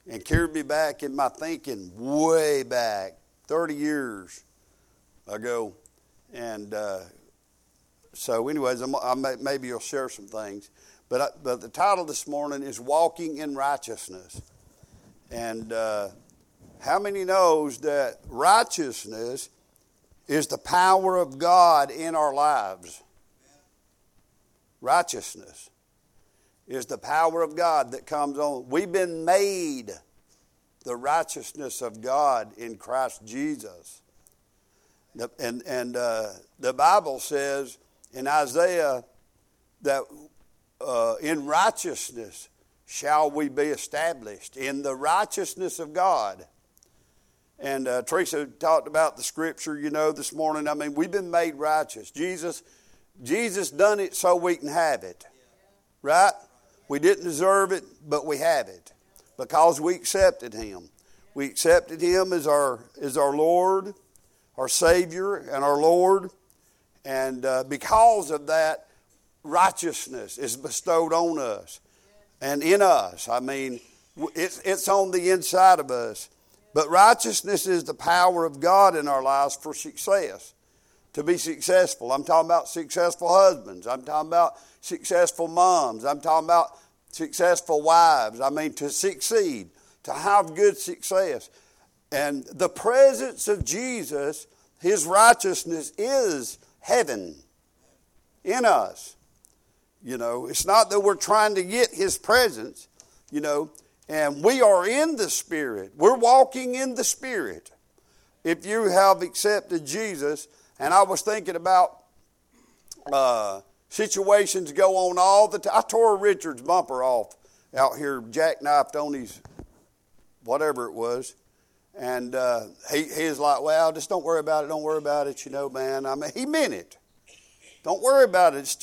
and carried me back in my thinking way back, 30 years ago. And so anyways, maybe you'll share some things. But the title this morning is Walking in Righteousness. And how many knows that righteousness is the power of God in our lives? Righteousness is the power of God that comes on. We've been made the righteousness of God in Christ Jesus. And the Bible says in Isaiah that in righteousness shall we be established, in the righteousness of God. And Teresa talked about the scripture, this morning. I mean, we've been made righteous. Jesus done it so we can have it. Right? We didn't deserve it, but we have it because we accepted Him. We accepted Him as our Lord, our Savior, and our Lord. And because of that, righteousness is bestowed on us and in us. I mean, it's on the inside of us. But righteousness is the power of God in our lives for success, to be successful. I'm talking about successful husbands. I'm talking about successful moms. I'm talking about successful wives. I mean, to succeed, to have good success. And the presence of Jesus, His righteousness is heaven in us. It's not that we're trying to get His presence, and we are in the Spirit. We're walking in the Spirit. If you have accepted Jesus, and I was thinking about situations go on all the time. I tore Richard's bumper off out here, jackknifed on his whatever it was. And he's like, well, just don't worry about it, man. I mean, he meant it. Don't worry about it.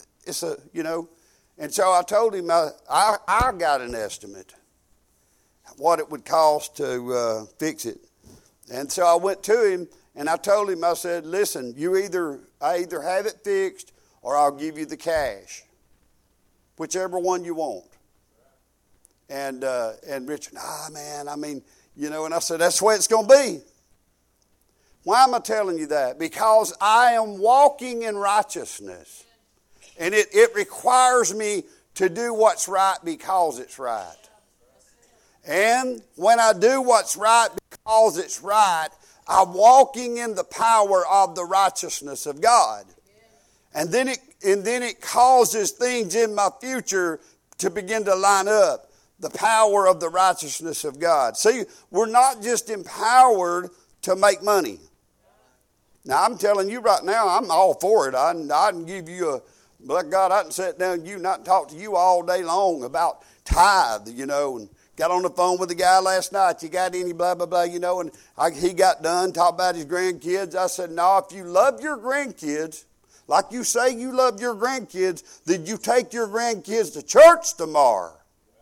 And so I told him I got an estimate what it would cost to fix it. And so I went to him and I told him, I said, listen, I either have it fixed or I'll give you the cash, whichever one you want. And Richard, man, I mean, and I said, that's the way it's going to be. Why am I telling you that? Because I am walking in righteousness. And it requires me to do what's right because it's right. And when I do what's right because it's right, I'm walking in the power of the righteousness of God. And then it causes things in my future to begin to line up. The power of the righteousness of God. See, we're not just empowered to make money. Now, I'm telling you right now, I'm all for it. I can give you but God, I can sit down with you and not talk to you all day long about tithe, and got on the phone with the guy last night. You got any blah, blah, blah, and he got done, talking about his grandkids. I said, no, if you love your grandkids, like you say you love your grandkids, then you take your grandkids to church tomorrow.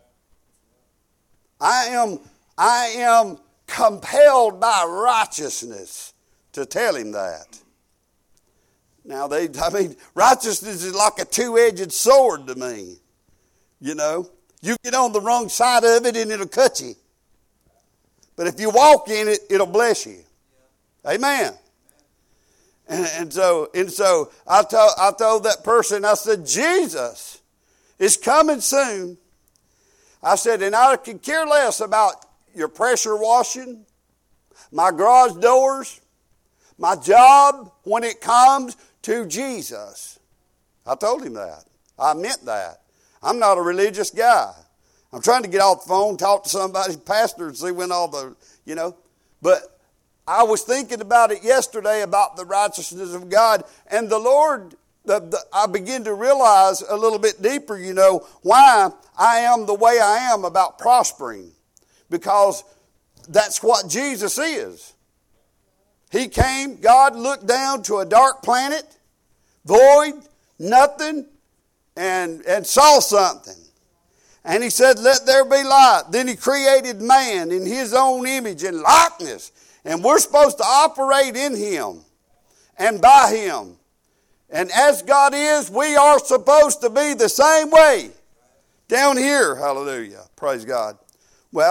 I am compelled by righteousness to tell him that. Now, righteousness is like a two-edged sword to me. You get on the wrong side of it and it'll cut you. But if you walk in it, it'll bless you. Amen. And so I told that person, I said, Jesus is coming soon. I said, and I could care less about your pressure washing, my garage doors, my job when it comes to Jesus. I told him that. I meant that. I'm not a religious guy. I'm trying to get off the phone, talk to somebody's pastor and see when all the, But I was thinking about it yesterday about the righteousness of God. And the Lord, I begin to realize a little bit deeper, why I am the way I am about prospering. Because that's what Jesus is. He came, God looked down to a dark planet, void, nothing, and saw something. And He said, let there be light. Then He created man in His own image and likeness. And we're supposed to operate in Him and by Him. And as God is, we are supposed to be the same way down here. Hallelujah. Praise God. Well,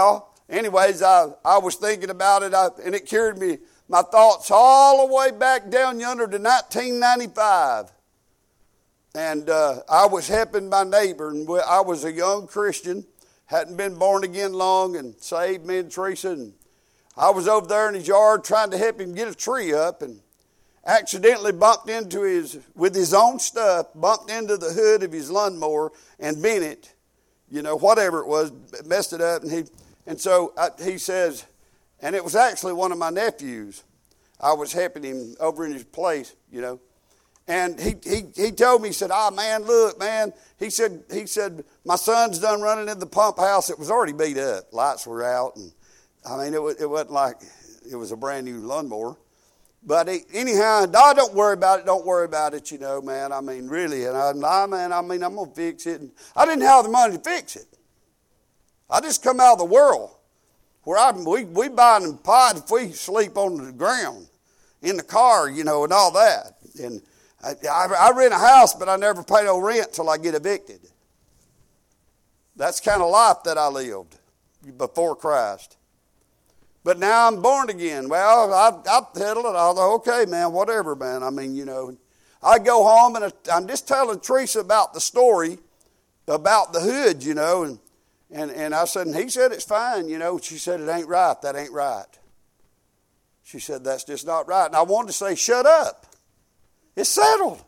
anyways, I was thinking about it, and it carried me, my thoughts all the way back down yonder to 1995. And I was helping my neighbor, and I was a young Christian, hadn't been born again long and saved, me and Teresa. And I was over there in his yard trying to help him get a tree up, and accidentally bumped into with his own stuff, bumped into the hood of his lawnmower and bent it, whatever it was, messed it up. And so he says, and it was actually one of my nephews. I was helping him over in his place, And he told me, he said, man, look, man. He said, my son's done running in the pump house. It was already beat up. Lights were out. And I mean, it wasn't like it was a brand new lawnmower. But anyhow, don't worry about it. Don't worry about it, man. I mean, really. And I'm going to fix it. And I didn't have the money to fix it. I just come out of the world where we buy them pot if we sleep on the ground in the car, and all that. And I rent a house, but I never pay no rent till I get evicted. That's the kind of life that I lived before Christ. But now I'm born again. Well, I settled it. I thought, okay, man, whatever, man. I mean, I go home, and I'm just telling Teresa about the story about the hood, and I said, and he said it's fine, She said, it ain't right. That ain't right. She said, that's just not right. And I wanted to say, shut up. It's settled.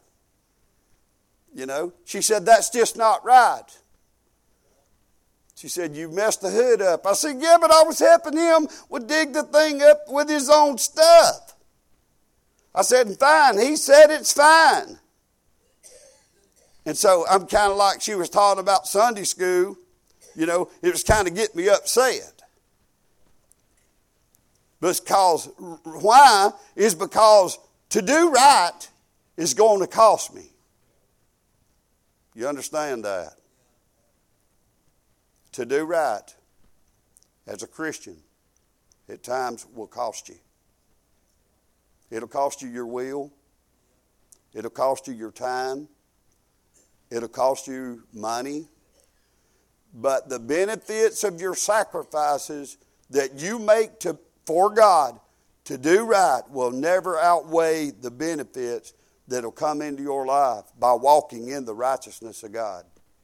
She said, that's just not right. She said, you messed the hood up. I said, yeah, but I was helping him dig the thing up with his own stuff. I said, fine. He said it's fine. And so I'm kind of like she was talking about Sunday school. It was kind of getting me upset. Why is because to do right is going to cost me. You understand that? To do right as a Christian at times will cost you. It'll cost you your will. It'll cost you your time. It'll cost you money. But the benefits of your sacrifices that you make for God to do right will never outweigh the benefits that will come into your life by walking in the righteousness of God.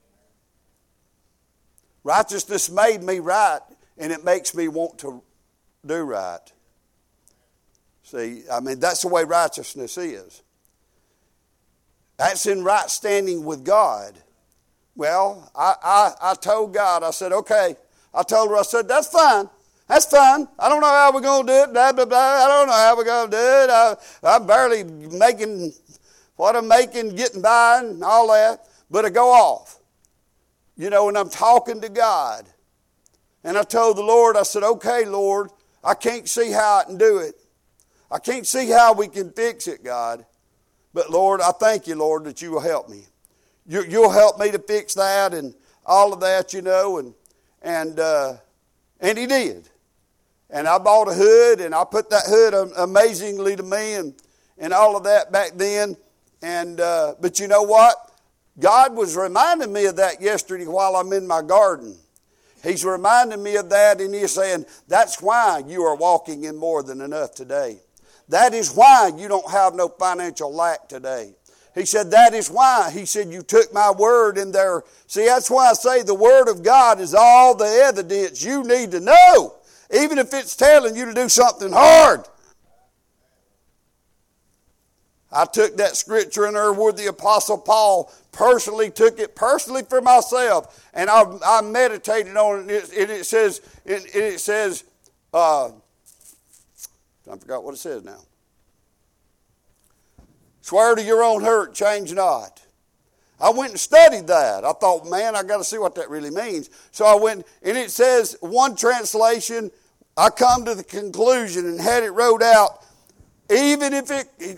Righteousness made me right, and it makes me want to do right. See, I mean, that's the way righteousness is. That's in right standing with God. Well, I told God, I said, okay. I told her, I said, that's fine. That's fine. I don't know how we're going to do it. Blah, blah, blah. I don't know how we're going to do it. I'm barely making what I'm making, getting by and all that. But I go off. And I'm talking to God. And I told the Lord, I said, okay, Lord, I can't see how I can do it. I can't see how we can fix it, God. But, Lord, I thank you, Lord, that you will help me. You'll help me to fix that and all of that, and he did. And I bought a hood, and I put that hood amazingly to me and all of that back then. And but you know what? God was reminding me of that yesterday while I'm in my garden. He's reminding me of that, and he's saying, that's why you are walking in more than enough today. That is why you don't have no financial lack today. He said, that is why. He said, you took my word in there. See, that's why I say the word of God is all the evidence you need to know, even if it's telling you to do something hard. I took that scripture in there where the Apostle Paul personally took it personally for myself, and I meditated on it, and it says, I forgot what it says now. Swear to your own hurt, change not. I went and studied that. I thought, man, I got to see what that really means. So I went, and it says, one translation, I come to the conclusion and had it wrote out, even if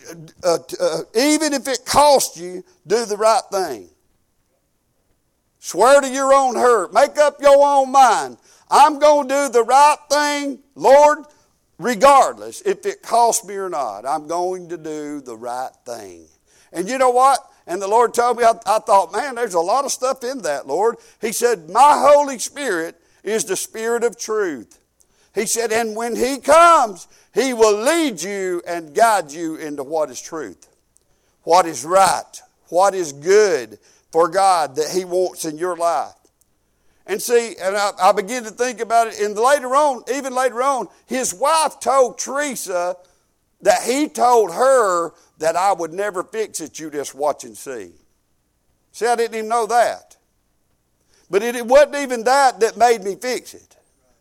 it costs you, do the right thing. Swear to your own hurt. Make up your own mind. I'm going to do the right thing, Lord, regardless if it costs me or not. I'm going to do the right thing. And you know what? And the Lord told me, I thought, man, there's a lot of stuff in that, Lord. He said, my Holy Spirit is the Spirit of truth. He said, and when He comes, He will lead you and guide you into what is truth, what is right, what is good for God that He wants in your life. And see, and I begin to think about it, and even later on, his wife told Teresa that he told her that I would never fix it, you just watch and see. See, I didn't even know that. But it wasn't even that made me fix it.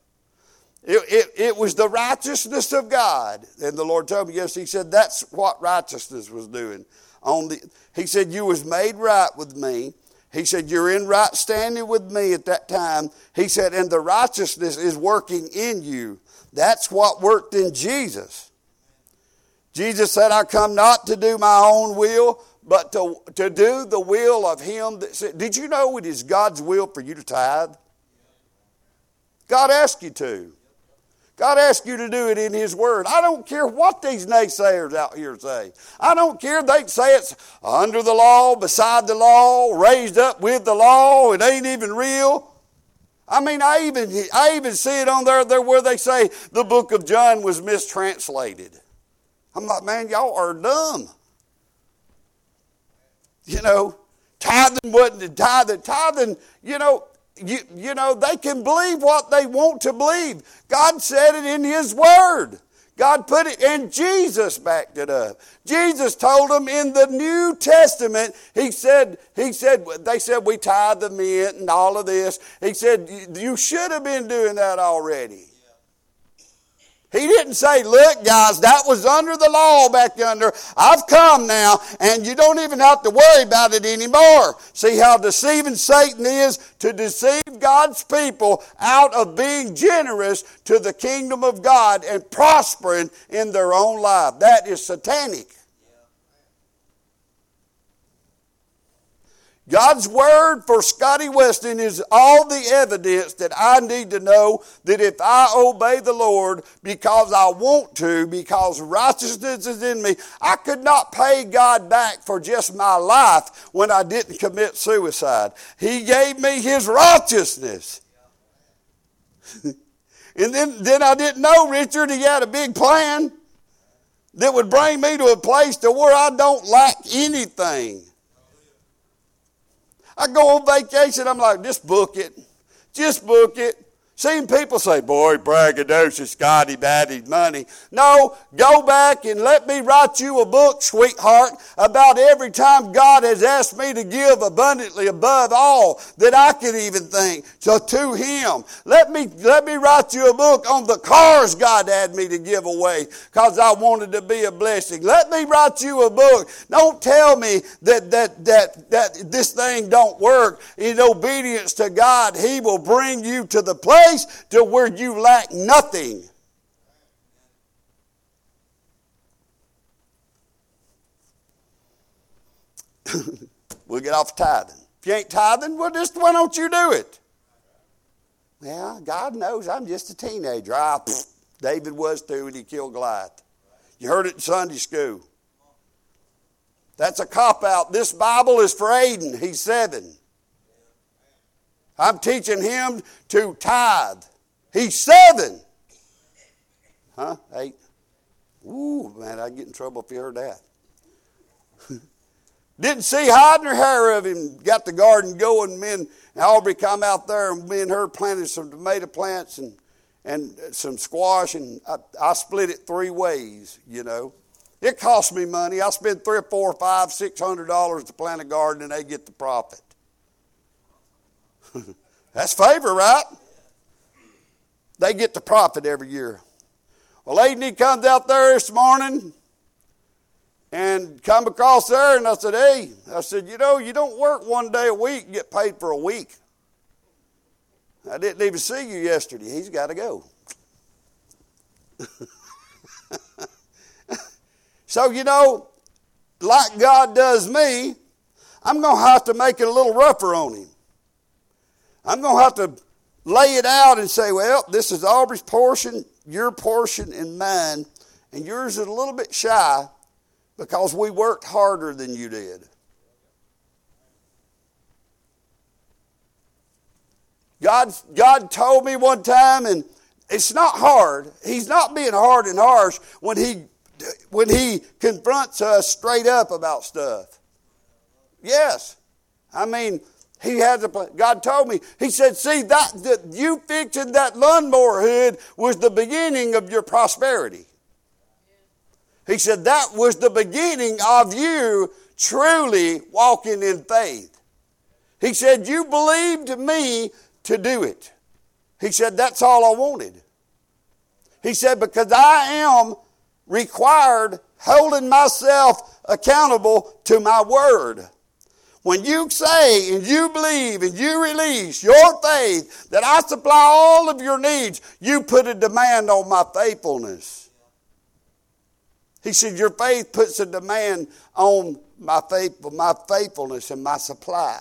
It was the righteousness of God. And the Lord told me, yes, He said that's what righteousness was doing. He said, you was made right with me. He said, you're in right standing with me at that time. He said, and the righteousness is working in you. That's what worked in Jesus. Jesus said, I come not to do my own will, but to do the will of Him that said. Did you know it is God's will for you to tithe? God asked you to. God asked you to do it in His Word. I don't care what these naysayers out here say. I don't care. They say it's under the law, beside the law, raised up with the law. It ain't even real. I mean, I even see it on there where they say the book of John was mistranslated. I'm like, man, y'all are dumb. You know, tithing wasn't tithing. Tithing, you know, they can believe what they want to believe. God said it in His Word. God put it, and Jesus backed it up. Jesus told them in the New Testament, they said, we tithe the mint and all of this. He said, you should have been doing that already. He didn't say, look, guys, that was under the law back yonder. I've come now, and you don't even have to worry about it anymore. See how deceiving Satan is to deceive God's people out of being generous to the kingdom of God and prospering in their own life. That is satanic. God's Word for Scotty Weston is all the evidence that I need to know that if I obey the Lord because I want to, because righteousness is in me, I could not pay God back for just my life when I didn't commit suicide. He gave me His righteousness. And then I didn't know, Richard, He had a big plan that would bring me to a place to where I don't lack anything. I go on vacation, I'm like, just book it. Just book it. Seen people say, boy, braggadocious, Scotty batted money. No, go back and let me write you a book, sweetheart, about every time God has asked me to give abundantly above all that I could even think. So to Him, let me write you a book on the cars God had me to give away because I wanted to be a blessing. Let me write you a book. Don't tell me that this thing don't work. In obedience to God, He will bring you to the place to where you lack nothing. We'll get off tithing. If you ain't tithing, well, just why don't you do it? Well, God knows I'm just a teenager. David was too when he killed Goliath. You heard it in Sunday school. That's a cop-out. This Bible is for Aiden. He's 7. I'm teaching him to tithe. He's 7. Huh? 8. Ooh, man, I'd get in trouble if you heard that. Didn't see hide nor hair of him. Got the garden going. Me and Aubrey come out there, and me and her planted some tomato plants and some squash, and I split it 3 ways, you know. It cost me money. I spend $300 or $400, $500, $600 to plant a garden, and they get the profit. That's favor, right? They get the profit every year. Well, Aiden comes out there this morning and come across there, and I said, you know, you don't work 1 day a week and get paid for a week. I didn't even see you yesterday. He's got to go. So, you know, like God does me, I'm going to have to make it a little rougher on him. I'm going to have to lay it out and say, well, this is Aubrey's portion, your portion, and mine. And yours is a little bit shy because we worked harder than you did. God told me one time, and It's not hard. He's not being hard and harsh when he confronts us straight up about stuff. Yes. I mean, he has a plan. God told me. He said, see, that you fixing that lawnmower hood was the beginning of your prosperity. He said that was the beginning of you truly walking in faith. He said, you believed me to do it. He said, that's all I wanted. He said, because I am required holding myself accountable to my word. When you say and you believe and you release your faith that I supply all of your needs, you put a demand on my faithfulness. He said, your faith puts a demand on my faithfulness and my supply.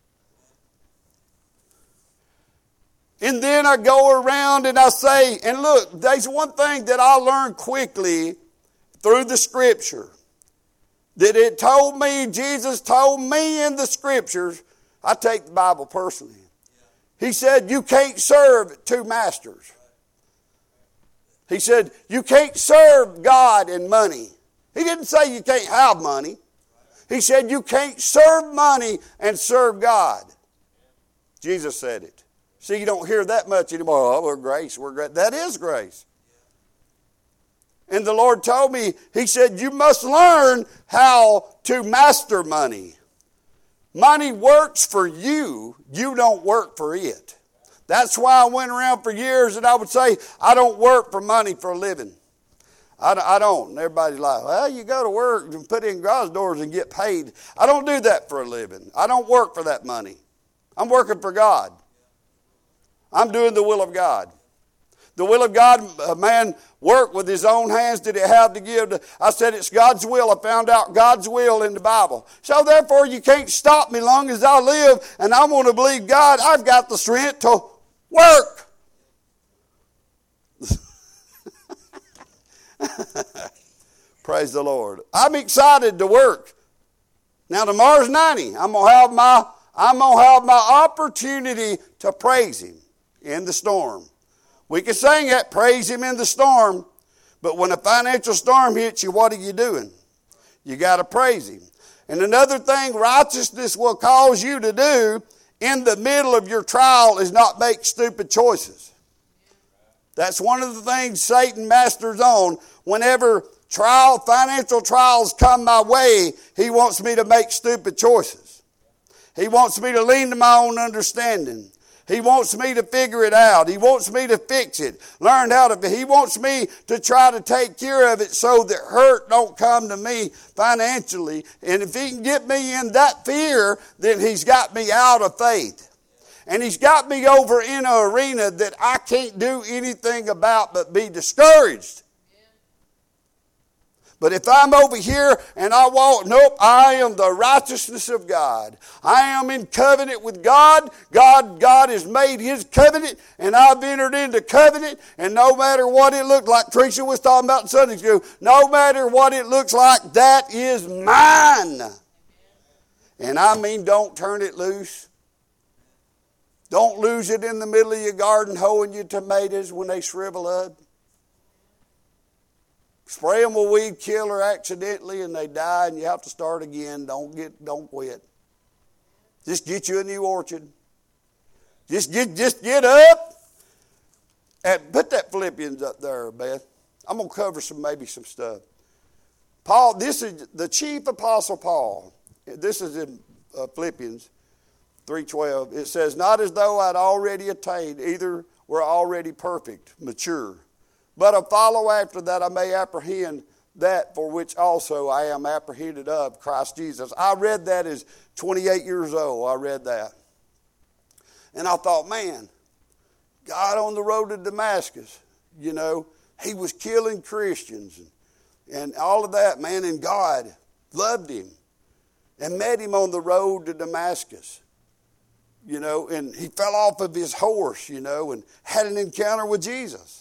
And then I go around and I say, and look, there's one thing that I learned quickly through the Scripture. That it told me, Jesus told me in the Scriptures, I take the Bible personally. He said, you can't serve two masters. He said, you can't serve God and money. He didn't say you can't have money. He said, you can't serve money and serve God. Jesus said it. See, you don't hear that much anymore. Oh, we're grace. We're grace. That is grace. And the Lord told me, He said, you must learn how to master money. Money works for you. You don't work for it. That's why I went around for years and I would say, I don't work for money for a living. I don't. And everybody's like, well, you go to work and put in garage doors and get paid. I don't do that for a living. I don't work for that money. I'm working for God. I'm doing the will of God. The will of God, a man worked with his own hands that he had to give. I said it's God's will. I found out God's will in the Bible. So therefore you can't stop me long as I live and I want to believe God. I've got the strength to work. Praise the Lord. I'm excited to work. Now tomorrow's 90. I'm gonna have my opportunity to praise Him in the storm. We can sing it, praise Him in the storm, but when a financial storm hits you, what are you doing? You got to praise Him. And another thing righteousness will cause you to do in the middle of your trial is not make stupid choices. That's one of the things Satan masters on. Whenever financial trials come my way, he wants me to make stupid choices. He wants me to lean to my own understanding. He wants me to figure it out. He wants me to fix it. He wants me to try to take care of it so that hurt don't come to me financially. And if he can get me in that fear, then he's got me out of faith. And he's got me over in an arena that I can't do anything about but be discouraged. But if I'm over here and I walk, nope, I am the righteousness of God. I am in covenant with God. God has made His covenant, and I've entered into covenant. And no matter what it looked like, Teresa was talking about in Sunday school, no matter what it looks like, that is mine. And I mean, don't turn it loose. Don't lose it in the middle of your garden hoeing your tomatoes when they shrivel up. Spray them with weed killer accidentally and they die and you have to start again. Don't quit. Just get you a new orchard. Just get up and put that Philippians up there, Beth. I'm going to cover maybe some stuff. Paul, this is the chief apostle Paul. This is in Philippians 3:12. It says, not as though I'd already attained, either were already perfect, mature. But I follow after that I may apprehend that for which also I am apprehended of Christ Jesus. I read that as 28 years old. I read that. And I thought, man, God on the road to Damascus, He was killing Christians and all of that, man. And God loved him and met him on the road to Damascus. And he fell off of his horse, and had an encounter with Jesus.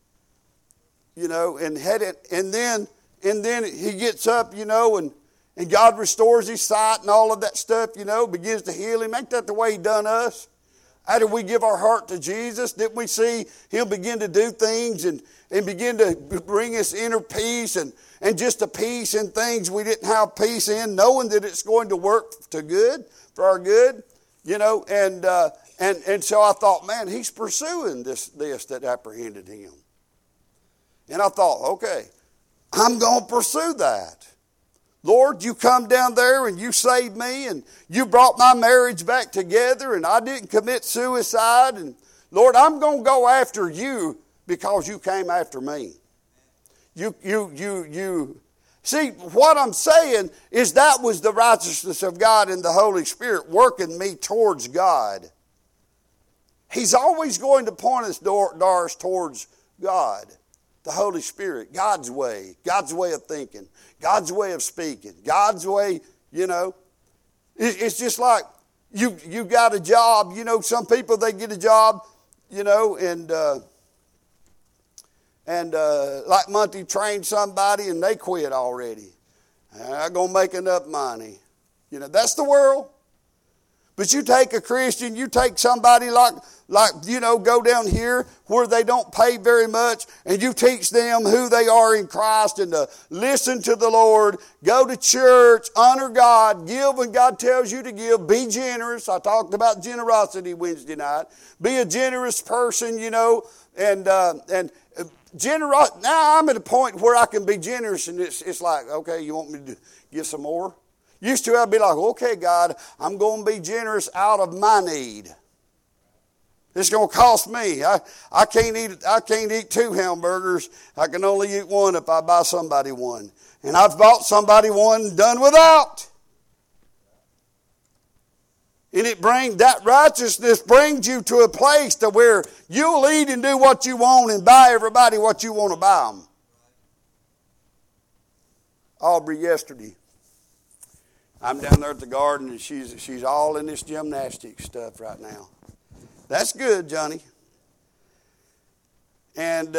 And then he gets up, and God restores his sight and all of that stuff, begins to heal him. Ain't that the way He done us? After we give our heart to Jesus, didn't we see Him begin to do things and begin to bring us inner peace and just a peace in things we didn't have peace in, knowing that it's going to work for our good, you know, and so I thought, man, He's pursuing this that apprehended Him. And I thought, okay, I'm going to pursue that. Lord, you come down there and you saved me and you brought my marriage back together and I didn't commit suicide. And Lord, I'm going to go after you because you came after me. See, what I'm saying is that was the righteousness of God and the Holy Spirit working me towards God. He's always going to point us doors towards God. The Holy Spirit, God's way of thinking, God's way of speaking, God's way, you know. It's just like you got a job, you know, some people, they get a job, you know, and like Monty trained somebody and they quit already. I'm going to make enough money. You know, that's the world. But you take a Christian, you take somebody like you know, go down here where they don't pay very much, and you teach them who they are in Christ and to listen to the Lord, go to church, honor God, give when God tells you to give, be generous. I talked about generosity Wednesday night. Be a generous person, you know, and generous. Now I'm at a point where I can be generous, and it's like, okay, you want me to give some more? Used to I'd be like, okay, God, I'm going to be generous out of my need. It's going to cost me. I can't eat 2 hamburgers. I can only eat one if I buy somebody one. And I've bought somebody one done without. And that righteousness brings you to a place to where you'll eat and do what you want and buy everybody what you want to buy them. Aubrey yesterday, I'm down there at the garden and she's all in this gymnastics stuff right now. That's good, Johnny. And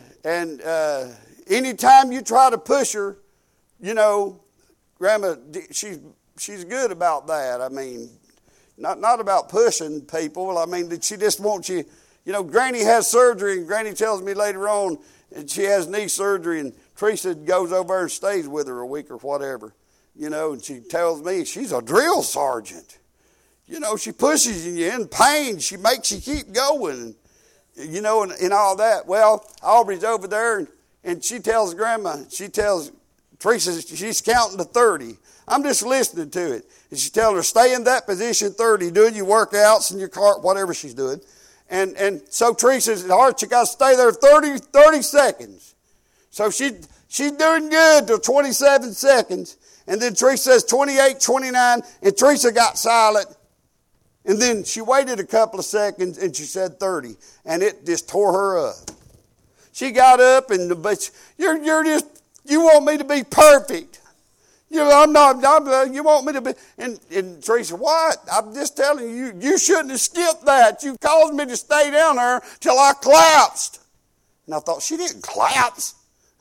anytime you try to push her, you know, Grandma, she's good about that. I mean, not about pushing people. I mean, she just wants you. You know, Granny has surgery, and Granny tells me later on, and she has knee surgery, and Teresa goes over and stays with her a week or whatever. You know, and she tells me she's a drill sergeant. You know, she pushes you in pain. She makes you keep going, you know, and all that. Well, Aubrey's over there, and she tells Teresa, she's counting to 30. I'm just listening to it. And she's telling her, stay in that position 30, doing your workouts and your cart, whatever she's doing. And so Teresa's heart, you got to stay there 30 seconds. So she's doing good till 27 seconds. And then Teresa says 28, 29, and Teresa got silent. And then she waited a couple of seconds and she said 30. And it just tore her up. She got up but you want me to be perfect. You know, you want me to be, and Teresa, what? I'm just telling you, you shouldn't have skipped that. You caused me to stay down there till I collapsed. And I thought, she didn't collapse.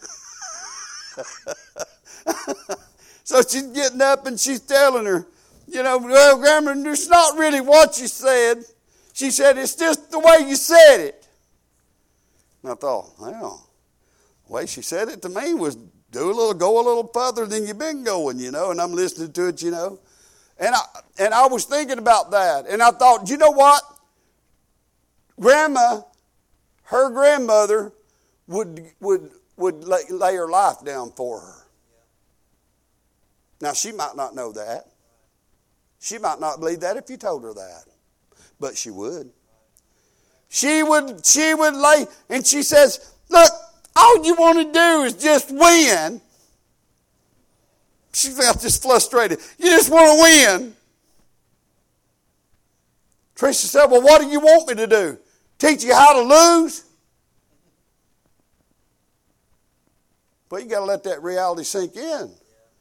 So she's getting up and she's telling her, you know, well, Grandma, it's not really what you said. She said, it's just the way you said it. And I thought, well, the way she said it to me was go a little further than you've been going, you know, and I'm listening to it, you know. And I was thinking about that. And I thought, you know what? Her grandmother would lay her life down for her. Now, she might not know that. She might not believe that if you told her that. But she would. She would lay, and she says, look, all you want to do is just win. She felt just frustrated. You just want to win. Teresa said, well, what do you want me to do? Teach you how to lose? Well, you got to let that reality sink in.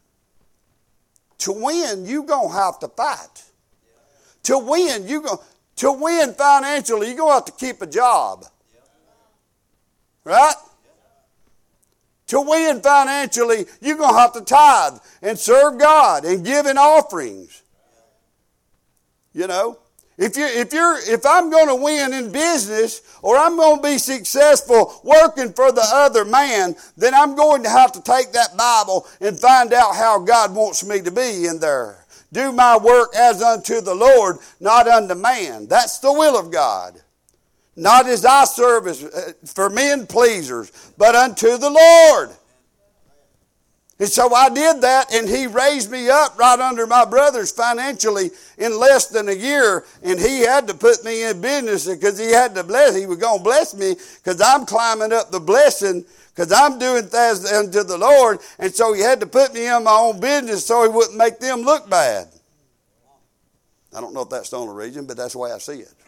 To win, you're going to have to fight. To win financially, you're going to have to keep a job. Right? To win financially, you're going to have to tithe and serve God and give in offerings. You know? If I'm going to win in business or I'm going to be successful working for the other man, then I'm going to have to take that Bible and find out how God wants me to be in there. Do my work as unto the Lord, not unto man. That's the will of God. Not as I serve as for men pleasers, but unto the Lord. And so I did that, and he raised me up right under my brothers financially in less than a year, and he had to put me in business because he had to bless. He was going to bless me because I'm climbing up the blessing because I'm doing things unto the Lord, and so he had to put me in my own business so he wouldn't make them look bad. I don't know if that's the only reason, but that's the way I see it.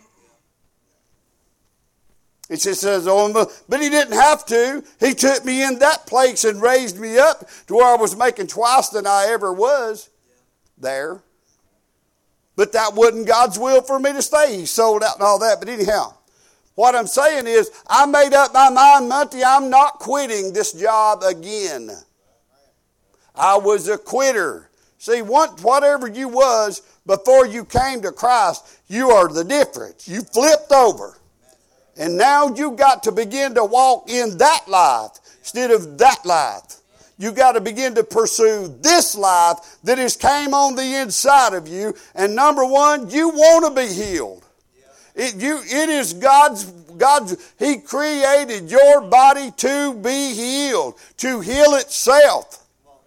It just says, but he didn't have to. He took me in that place and raised me up to where I was making twice than I ever was there. But that wasn't God's will for me to stay. He sold out and all that. But anyhow, what I'm saying is, I made up my mind, Monty, I'm not quitting this job again. I was a quitter. See, whatever you was before you came to Christ, you are the difference. You flipped over. And now you got to begin to walk in that life instead of that life. You got to begin to pursue this life that has came on the inside of you. And number one, you want to be healed. It is God's, He created your body to be healed, to heal itself.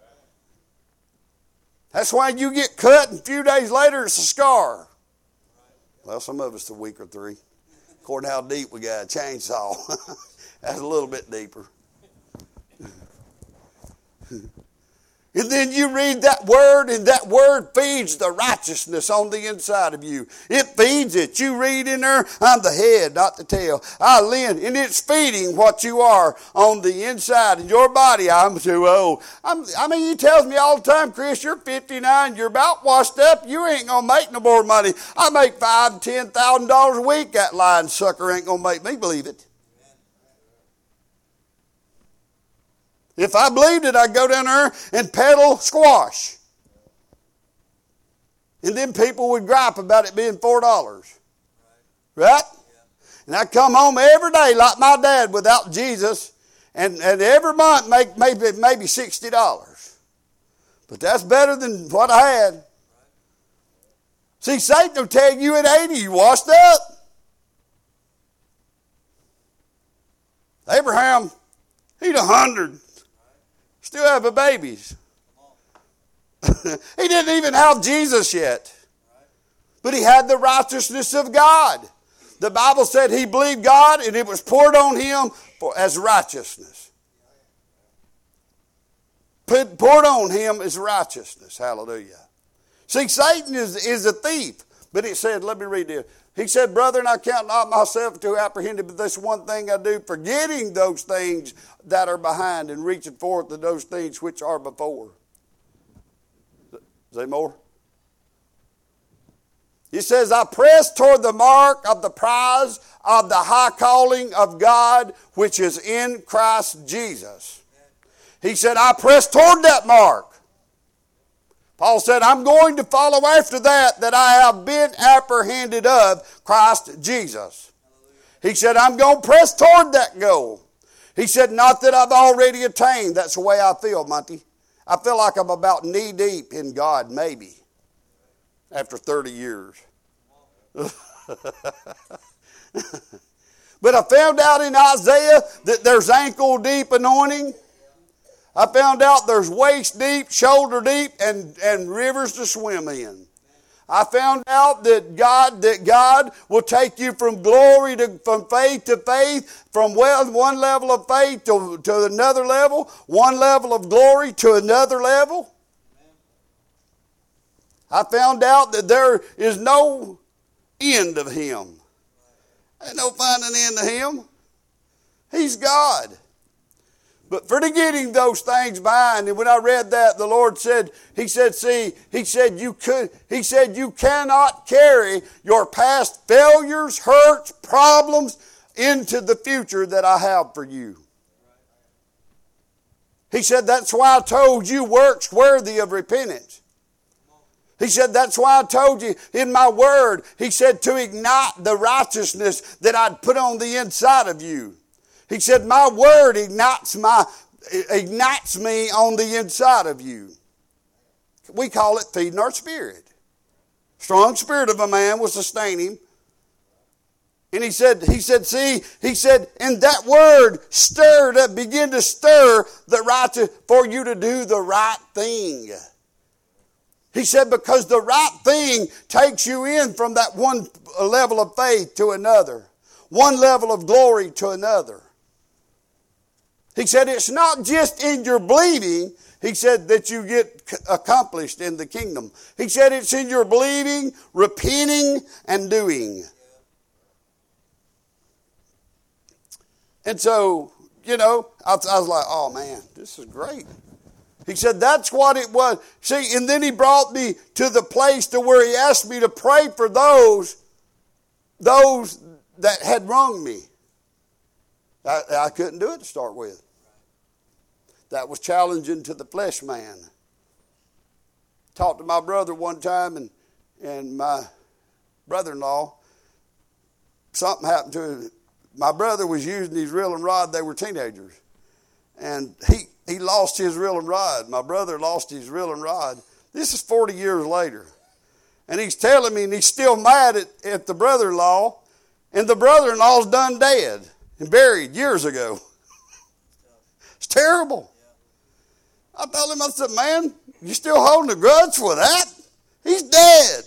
That's why you get cut and a few days later it's a scar. Well, some of us a week or three. According to how deep we got a chainsaw. That's a little bit deeper. And then you read that word, and that word feeds the righteousness on the inside of you. It feeds it. You read in there, I'm the head, not the tail. I lend, and it's feeding what you are on the inside of your body. I'm too old. He tells me all the time, Chris, you're 59, you're about washed up, you ain't going to make no more money. I make $5,000 to $10,000 a week. That lying sucker ain't going to make me believe it. If I believed it, I'd go down there and peddle squash. And then people would gripe about it being $4. Right? And I'd come home every day like my dad without Jesus. And every month make maybe $60. But that's better than what I had. See, Satan will tell you at 80 you washed up. Abraham, he'd 100. Still having babies. He didn't even have Jesus yet. But he had the righteousness of God. The Bible said he believed God and it was poured on him as righteousness. Poured on him as righteousness. Hallelujah. See, Satan is a thief. But it said, let me read this. He said, brethren, I count not myself to apprehend, but this one thing I do, forgetting those things that are behind and reaching forth to those things which are before. Is there more? He says, I press toward the mark of the prize of the high calling of God, which is in Christ Jesus. He said, I press toward that mark. Paul said, I'm going to follow after that I have been apprehended of Christ Jesus. He said, I'm going to press toward that goal. He said, not that I've already attained. That's the way I feel, Monty. I feel like I'm about knee deep in God, maybe, after 30 years. But I found out in Isaiah that there's ankle deep anointing. I found out there's waist deep, shoulder deep, and rivers to swim in. I found out that God will take you from glory from faith to faith, from one level of faith to another level, one level of glory to another level. I found out that there is no end of him. Ain't no finding end to him. He's God. But for getting those things behind, and when I read that, the Lord said, He said you cannot carry your past failures, hurts, problems into the future that I have for you. He said, that's why I told you works worthy of repentance. He said, that's why I told you in my word, he said, to ignite the righteousness that I'd put on the inside of you. He said, my word ignites me on the inside of you. We call it feeding our spirit. Strong spirit of a man will sustain him. And he said, and that word stirred up, began to stir the righteous for you to do the right thing. He said, because the right thing takes you in from that one level of faith to another, one level of glory to another. He said, it's not just in your believing, he said, that you get accomplished in the kingdom. He said, it's in your believing, repenting, and doing. And so, I was like, oh man, this is great. He said, that's what it was. See, and then he brought me to the place to where he asked me to pray for those that had wronged me. I couldn't do it to start with. That was challenging to the flesh man. Talked to my brother one time, and my brother-in-law, something happened to him. My brother was using his reeling rod. They were teenagers. And he lost his reeling rod. My brother lost his reeling rod. This is 40 years later. And he's telling me, and he's still mad at the brother-in-law. And the brother-in-law's done dead and buried years ago. It's terrible. I told him, I said, man, you still holding a grudge for that? He's dead.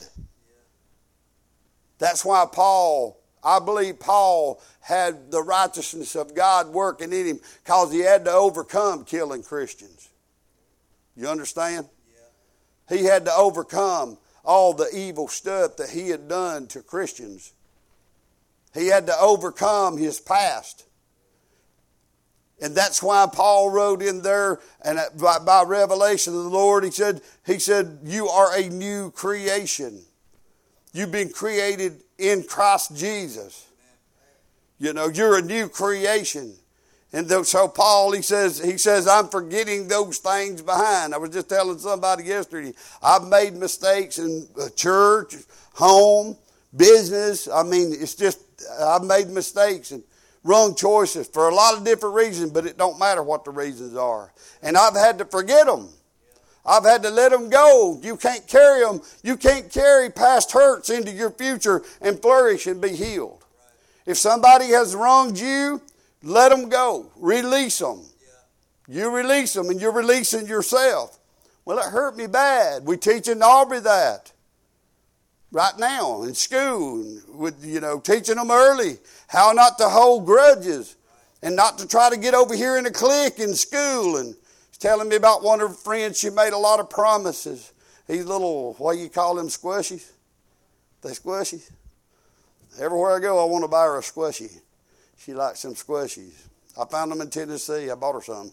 That's why I believe Paul had the righteousness of God working in him because he had to overcome killing Christians. You understand? Yeah. He had to overcome all the evil stuff that he had done to Christians. He had to overcome his past. And that's why Paul wrote in there, and by revelation of the Lord, he said, you are a new creation. You've been created in Christ Jesus. You're a new creation. And so Paul, he says, I'm forgetting those things behind. I was just telling somebody yesterday, I've made mistakes in church, home, business. I've made mistakes and wrong choices for a lot of different reasons, but it don't matter what the reasons are. And I've had to forget them. I've had to let them go. You can't carry them. You can't carry past hurts into your future and flourish and be healed. If somebody has wronged you, let them go. Release them. You release them, and you're releasing yourself. Well, it hurt me bad. We teach in Aubrey that right now in school, with teaching them early how not to hold grudges and not to try to get over here in a clique in school. And she's telling me about one of her friends. She made a lot of promises. These little, what do you call them, squishies? They squishies? Everywhere I go, I want to buy her a squishy. She likes some squishies. I found them in Tennessee. I bought her some.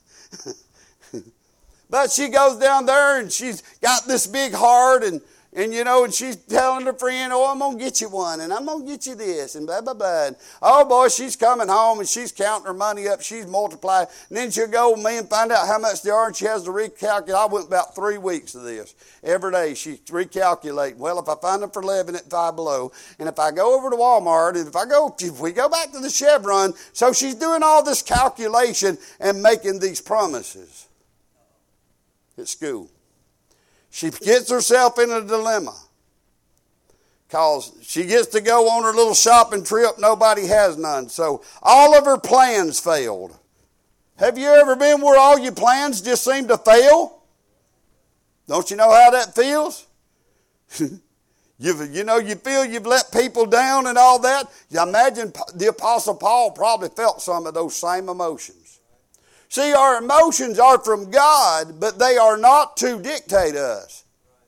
But she goes down there and she's got this big heart and she's telling her friend, oh, I'm going to get you one, and I'm going to get you this, and blah, blah, blah. And, oh, boy, she's coming home, and she's counting her money up. She's multiplying. And then she'll go with me and find out how much they are, and she has to recalculate. I went about 3 weeks of this. Every day she's recalculating. Well, if I find them for 11 at Five Below, and if I go over to Walmart, and if we go back to the Chevron, so she's doing all this calculation and making these promises at school. She gets herself in a dilemma because she gets to go on her little shopping trip. Nobody has none. So all of her plans failed. Have you ever been where all your plans just seem to fail? Don't you know how that feels? You feel you've let people down and all that. You imagine the Apostle Paul probably felt some of those same emotions. See, our emotions are from God, but they are not to dictate us.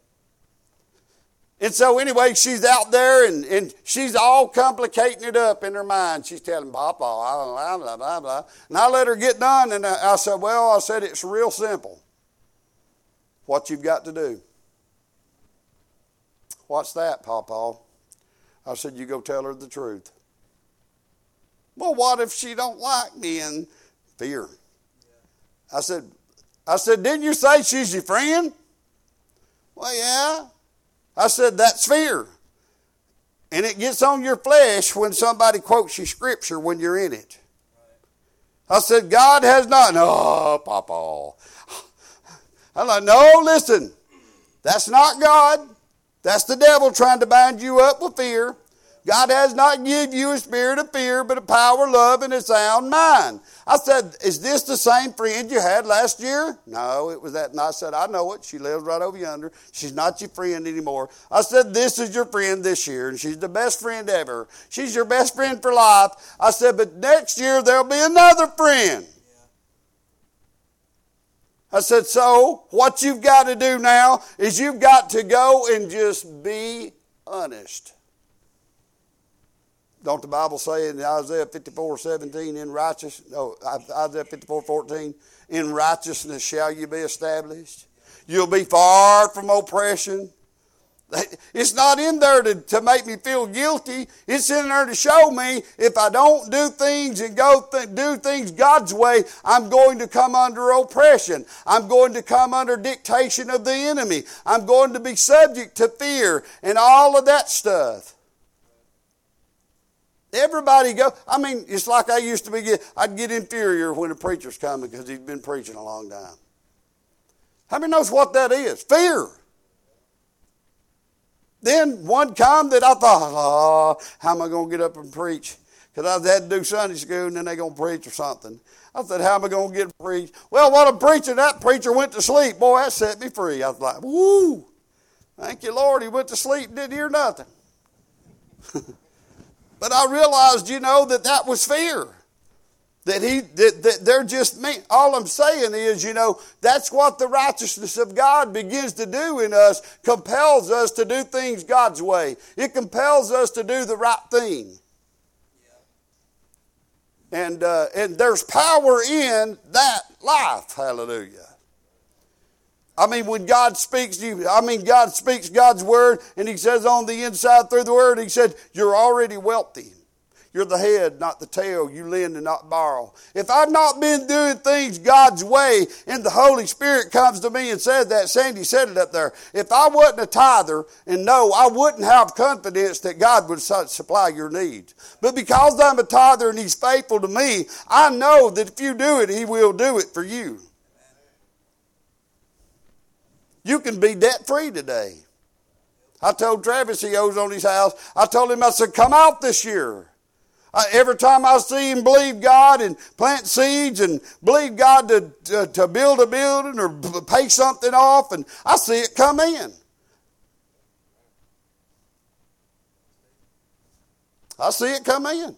And so anyway, she's out there and she's all complicating it up in her mind. She's telling Papa, blah, blah, blah, blah. And I let her get done, and I said, it's real simple. What you've got to do. What's that, Papa? I said, you go tell her the truth. Well, what if she don't like me? And fear. I said, didn't you say she's your friend? Well, yeah. I said, that's fear. And it gets on your flesh when somebody quotes you scripture when you're in it. I said, God has not. No, Papa. I'm like, no, listen. That's not God. That's the devil trying to bind you up with fear. God has not given you a spirit of fear, but a power, love, and a sound mind. I said, is this the same friend you had last year? No, it was that. And I said, I know it. She lives right over yonder. She's not your friend anymore. I said, this is your friend this year, and she's the best friend ever. She's your best friend for life. I said, but next year there'll be another friend. I said, so what you've got to do now is you've got to go and just be honest. Don't the Bible say in Isaiah 54:17, Isaiah 54:14, in righteousness shall you be established? You'll be far from oppression. It's not in there to make me feel guilty. It's in there to show me if I don't do things and do things God's way, I'm going to come under oppression. I'm going to come under dictation of the enemy. I'm going to be subject to fear and all of that stuff. Everybody go. I mean, it's like I used to be. I'd get inferior when a preacher's coming because he's been preaching a long time. How many knows what that is? Fear. Then one come that I thought, how am I going to get up and preach? Because I had to do Sunday school and then they're going to preach or something. I said, how am I going to get to preach? Well, what I'm preaching, that preacher went to sleep. Boy, that set me free. I was like, woo. Thank you, Lord. He went to sleep and didn't hear nothing. But I realized, that was fear. That they're just me. All I'm saying is, that's what the righteousness of God begins to do in us, compels us to do things God's way. It compels us to do the right thing. And there's power in that life. Hallelujah. I mean, when God speaks God speaks God's word, and he says on the inside through the word, he said, you're already wealthy. You're the head, not the tail. You lend and not borrow. If I've not been doing things God's way, and the Holy Spirit comes to me and says that, Sandy said it up there, if I wasn't a tither, and no, I wouldn't have confidence that God would supply your needs. But because I'm a tither and he's faithful to me, I know that if you do it, he will do it for you. You can be debt-free today. I told Travis he owes on his house. I told him, I said, come out this year. Every time I see him believe God and plant seeds and believe God to build a building or pay something off, and I see it come in. I see it come in.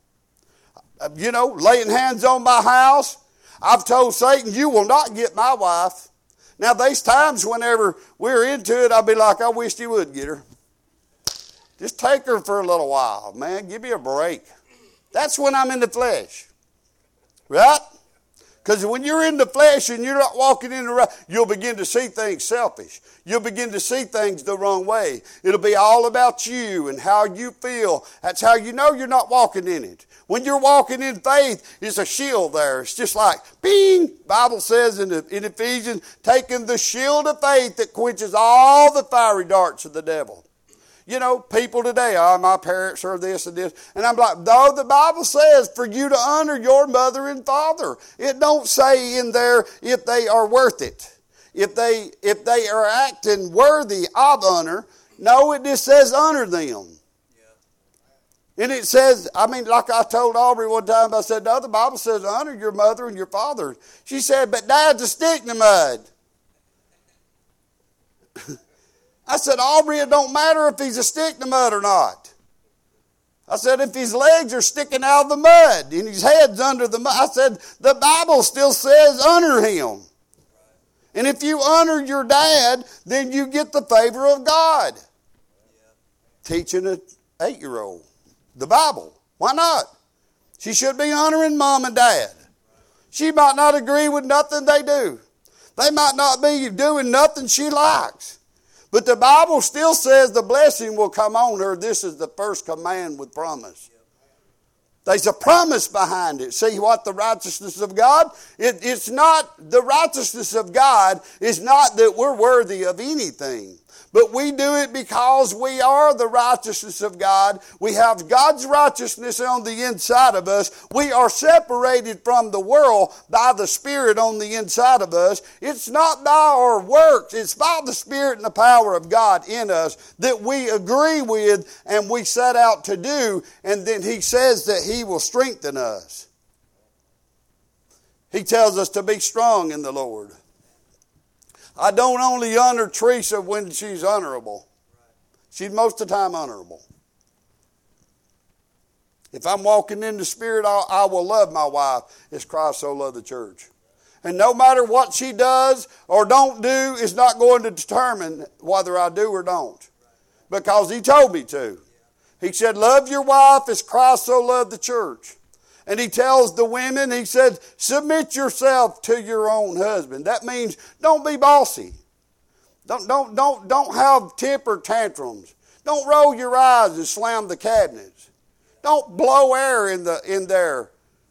Laying hands on my house. I've told Satan, you will not get my wife. Now, there's times whenever we're into it, I'll be like, I wish you would get her. Just take her for a little while, man. Give me a break. That's when I'm in the flesh. Right? Because when you're in the flesh and you're not walking in the right, you'll begin to see things selfish. You'll begin to see things the wrong way. It'll be all about you and how you feel. That's how you know you're not walking in it. When you're walking in faith, it's a shield there. It's just like, bing! Bible says in Ephesians, taking the shield of faith that quenches all the fiery darts of the devil. People today, my parents are this and this. And I'm like, though the Bible says for you to honor your mother and father. It don't say in there if they are worth it. If they are acting worthy of honor. No, it just says honor them. And it says, like I told Aubrey one time, I said, no, the Bible says honor your mother and your father. She said, but Dad's a stick in the mud. I said, Aubrey, it don't matter if he's a stick in the mud or not. I said, if his legs are sticking out of the mud and his head's under the mud, I said, the Bible still says honor him. And if you honor your dad, then you get the favor of God. Teaching an 8-year-old the Bible. Why not? She should be honoring mom and dad. She might not agree with nothing they do. They might not be doing nothing she likes. But the Bible still says the blessing will come on her. This is the first command with promise. There's a promise behind it. See what the righteousness of God? It's not, the righteousness of God is not that we're worthy of anything. But we do it because we are the righteousness of God. We have God's righteousness on the inside of us. We are separated from the world by the Spirit on the inside of us. It's not by our works. It's by the Spirit and the power of God in us that we agree with and we set out to do. And then He says that He will strengthen us. He tells us to be strong in the Lord. I don't only honor Teresa when she's honorable. She's most of the time honorable. If I'm walking in the Spirit, I will love my wife as Christ so loved the church. And no matter what she does or don't do is not going to determine whether I do or don't. Because He told me to. He said, love your wife as Christ so loved the church. And He tells the women, He said, submit yourself to your own husband. That means don't be bossy. Don't have temper tantrums. Don't roll your eyes and slam the cabinets. Don't blow air in there,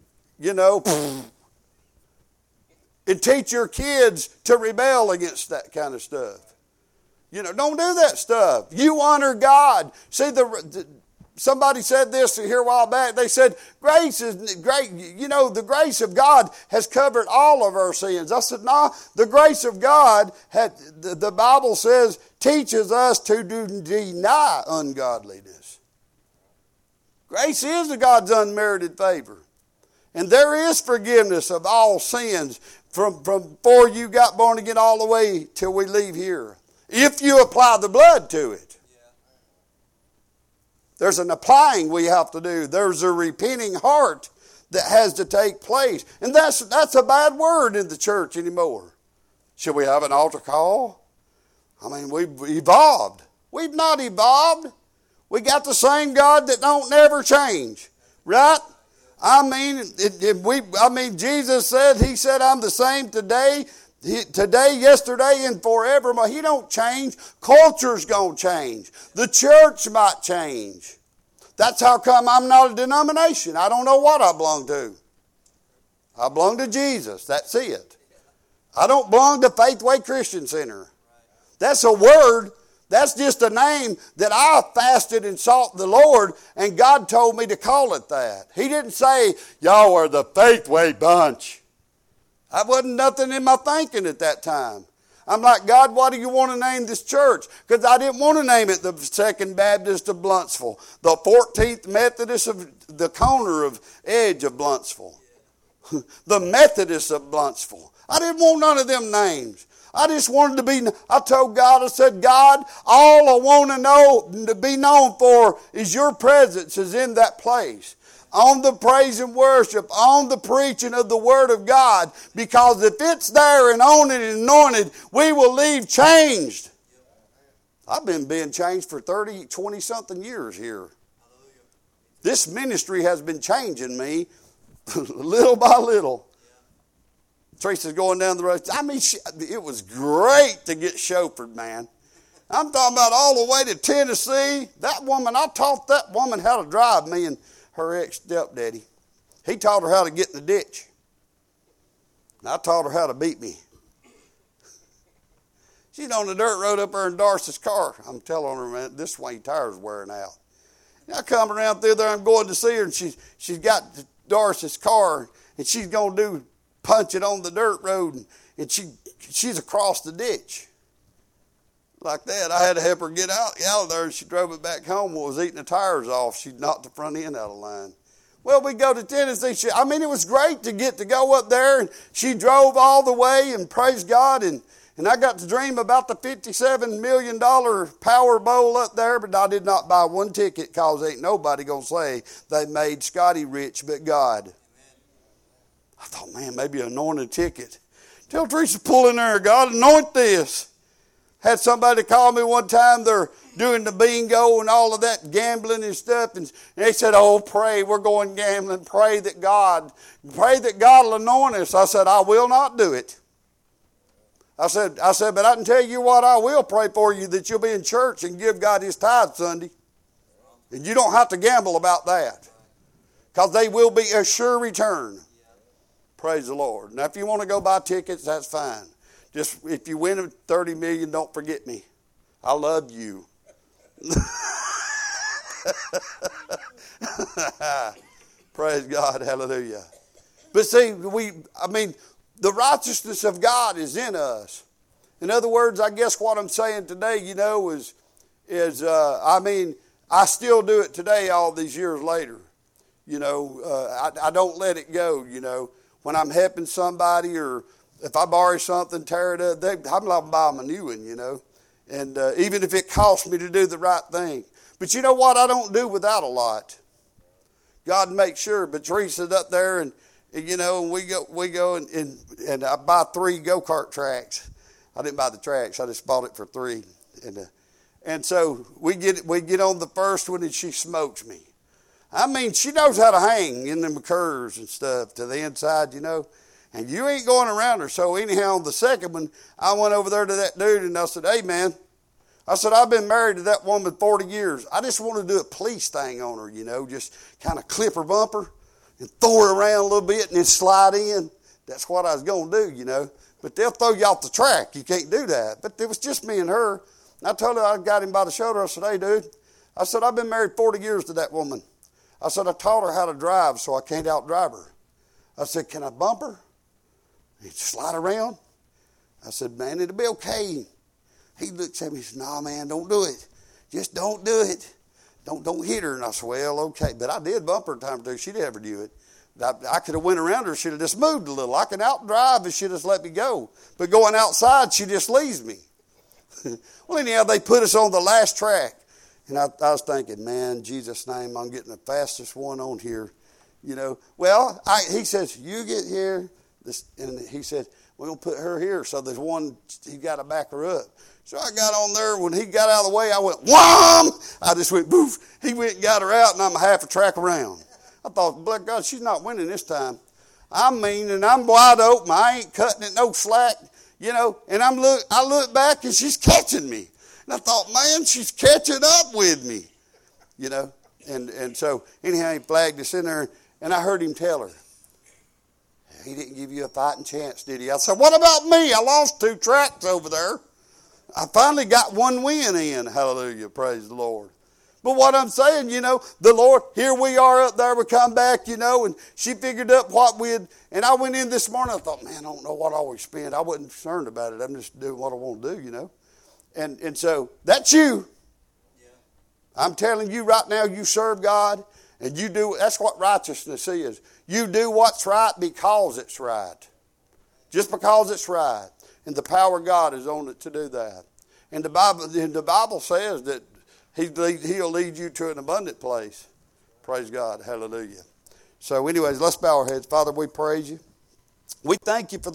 and teach your kids to rebel against that kind of stuff. Don't do that stuff. You honor God. See, somebody said this here a while back. They said, grace is great. The grace of God has covered all of our sins. I said, no, the grace of God, the Bible says, teaches us to deny ungodliness. Grace is God's unmerited favor. And there is forgiveness of all sins from before you got born again all the way till we leave here. If you apply the blood to it. There's an applying we have to do. There's a repenting heart that has to take place. And that's a bad word in the church anymore. Should we have an altar call? I mean, we've evolved. We've not evolved. We got the same God that don't never change. Right? I mean, Jesus said, He said, I'm the same today, yesterday, and forever. He don't change. Culture's going to change. The church might change. That's how come I'm not a denomination. I don't know what I belong to. I belong to Jesus. That's it. I don't belong to Faithway Christian Center. That's a word. That's just a name that I fasted and sought the Lord, and God told me to call it that. He didn't say, y'all are the Faithway bunch. That wasn't nothing in my thinking at that time. I'm like, God, what do you want to name this church? Because I didn't want to name it the 2nd Baptist of Bluntsville, the 14th Methodist of the corner of Edge of Bluntsville, the Methodist of Bluntsville. I didn't want none of them names. I just wanted to be, I told God, I said, God, all I want to be known for is your presence is in that place. On the praise and worship, on the preaching of the Word of God. Because if it's there and on it and anointed, we will leave changed. I've been being changed for 20-something years here. This ministry has been changing me little by little. Teresa's going down the road. I mean, it was great to get chauffeured, man. I'm talking about all the way to Tennessee. That woman, I taught that woman how to drive, me and her ex-stepdaddy. He taught her how to get in the ditch. And I taught her how to beat me. She's on the dirt road up there in Darcy's car. I'm telling her, man, this way tire's wearing out. And I come around through there, I'm going to see her, and she's got Darcy's car, and she's going to punch it on the dirt road, and she's across the ditch. Like that, I had to help her get out of there, and she drove it back home. Was eating the tires off. She knocked the front end out of line. Well, we go to Tennessee. It was great to get to go up there, and she drove all the way, and praise God, and I got to dream about the $57 million Powerball up there, but I did not buy one ticket because ain't nobody going to say they made Scotty rich but God. I thought, man, maybe an anointed ticket. Tell Teresa, pull in there, God, anoint this. Had somebody call me one time, they're doing the bingo and all of that gambling and stuff, and they said, oh, pray, we're going gambling, pray that God will anoint us. I said, I will not do it. I said, but I can tell you what, I will pray for you, that you'll be in church and give God His tithe Sunday. And you don't have to gamble about that. Because they will be a sure return. Praise the Lord. Now, if you want to go buy tickets, that's fine. Just if you win $30 million, don't forget me. I love you. Praise God. Hallelujah. But see, the righteousness of God is in us. In other words, I guess what I'm saying today, is I still do it today all these years later. I don't let it go, When I'm helping somebody or if I borrow something, tear it up, I'm not buying a new one, And even if it costs me to do the right thing. But you know what? I don't do without a lot. God makes sure. But Teresa's up there and we go and I buy 3 go-kart tracks. I didn't buy the tracks. I just bought it for 3. And so we get on the first one and she smokes me. She knows how to hang in them curves and stuff to the inside, And you ain't going around her. So anyhow, on the second one, I went over there to that dude and I said, hey, man. I said, I've been married to that woman 40 years. I just want to do a police thing on her, just kind of clip her bumper and throw her around a little bit and then slide in. That's what I was going to do, But they'll throw you off the track. You can't do that. But it was just me and her. And I told her, I got him by the shoulder. I said, hey, dude. I said, I've been married 40 years to that woman. I said, I taught her how to drive so I can't outdrive her. I said, can I bump her? And slide around? I said, man, it'll be okay. He looks at me and says, no, man, don't do it. Just don't do it. Don't hit her. And I said, well, okay. But I did bump her a time or two. She never do it. I could have went around her. She'd have just moved a little. I can outdrive if she just let me go. But going outside, she just leaves me. Well, anyhow, they put us on the last track. And I was thinking, man, in Jesus' name, I'm getting the fastest one on here. Well, he says, you get here. And he said, we're going to put her here. So there's one, he got to back her up. So I got on there. When he got out of the way, I went, wham! I just went, boof. He went and got her out, and I'm half a track around. I thought, blood God, she's not winning this time. And I'm wide open. I ain't cutting it no slack, And I look back, and she's catching me. And I thought, man, she's catching up with me, And so, anyhow, he flagged us in there, and I heard him tell her, he didn't give you a fighting chance, did he? I said, what about me? I lost 2 tracks over there. I finally got 1 win in. Hallelujah. Praise the Lord. But what I'm saying, the Lord, here we are up there. We come back, and she figured up what and I went in this morning. I thought, man, I don't know what I always spend. I wasn't concerned about it. I'm just doing what I want to do, And so that's you. Yeah. I'm telling you right now, you serve God and you do. That's what righteousness is. You do what's right because it's right. Just because it's right. And the power of God is on it to do that. And the Bible says that He'll lead you to an abundant place. Praise God. Hallelujah. So anyways, let's bow our heads. Father, we praise you. We thank you for the